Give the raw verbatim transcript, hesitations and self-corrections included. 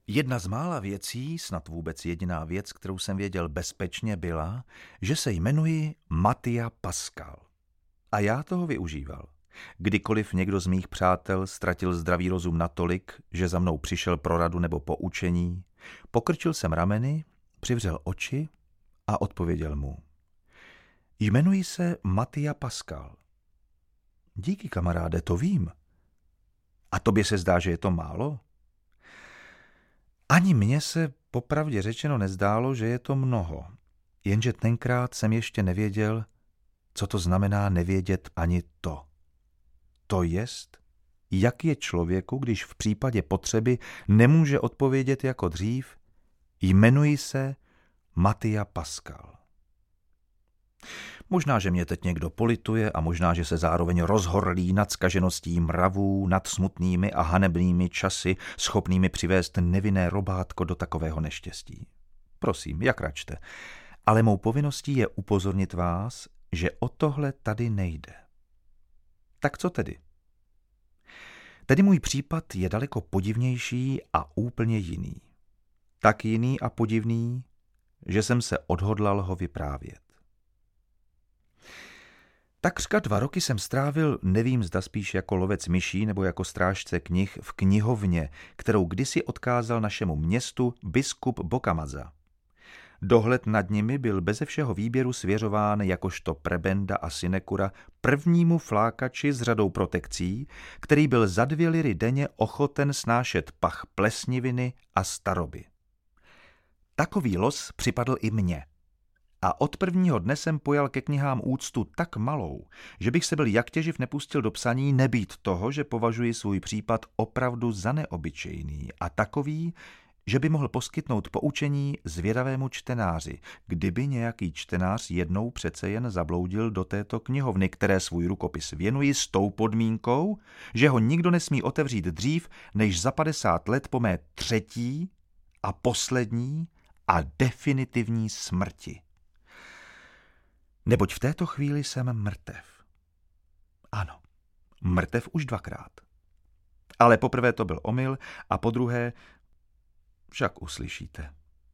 Jedna z mála věcí, snad vůbec jediná věc, kterou jsem věděl bezpečně, byla, že se jmenuji Mattia Pascal. A já toho využíval. Kdykoliv někdo z mých přátel ztratil zdravý rozum natolik, že za mnou přišel pro radu nebo poučení, pokrčil jsem rameny, přivřel oči a odpověděl mu. Jmenuji se Mattia Pascal. Díky, kamaráde, to vím. A tobě se zdá, že je to málo? Ani mně se popravdě řečeno nezdálo, že je to mnoho. Jenže tenkrát jsem ještě nevěděl, co to znamená nevědět ani to. To jest, jak je člověku, když v případě potřeby nemůže odpovědět jako dřív, jmenuji se Mattia Pascal. Možná, že mě teď někdo polituje a možná, že se zároveň rozhorlí nad zkažeností mravů, nad smutnými a hanebnými časy, schopnými přivést nevinné robátko do takového neštěstí. Prosím, jak račte. Ale mou povinností je upozornit vás, že o tohle tady nejde. Tak co tedy? Tedy můj případ je daleko podivnější a úplně jiný. Tak jiný a podivný, že jsem se odhodlal ho vyprávět. Takřka dva roky jsem strávil, nevím zda spíš jako lovec myší nebo jako strážce knih, v knihovně, kterou kdysi odkázal našemu městu biskup Bocamazza. Dohled nad nimi byl beze všeho výběru svěřován jakožto prebenda a sinekura prvnímu flákači s řadou protekcí, který byl za dvě liry denně ochoten snášet pach plesniviny a staroby. Takový los připadl i mně. A od prvního dne jsem pojal ke knihám úctu tak malou, že bych se byl jak těživ nepustil do psaní, nebýt toho, že považuji svůj případ opravdu za neobyčejný a takový, že by mohl poskytnout poučení zvědavému čtenáři, kdyby nějaký čtenář jednou přece jen zabloudil do této knihovny, které svůj rukopis věnuji s tou podmínkou, že ho nikdo nesmí otevřít dřív, než za padesát let po mé třetí a poslední a definitivní smrti. Neboť v této chvíli jsem mrtev. Ano, mrtev už dvakrát. Ale poprvé to byl omyl a podruhé však uslyšíte.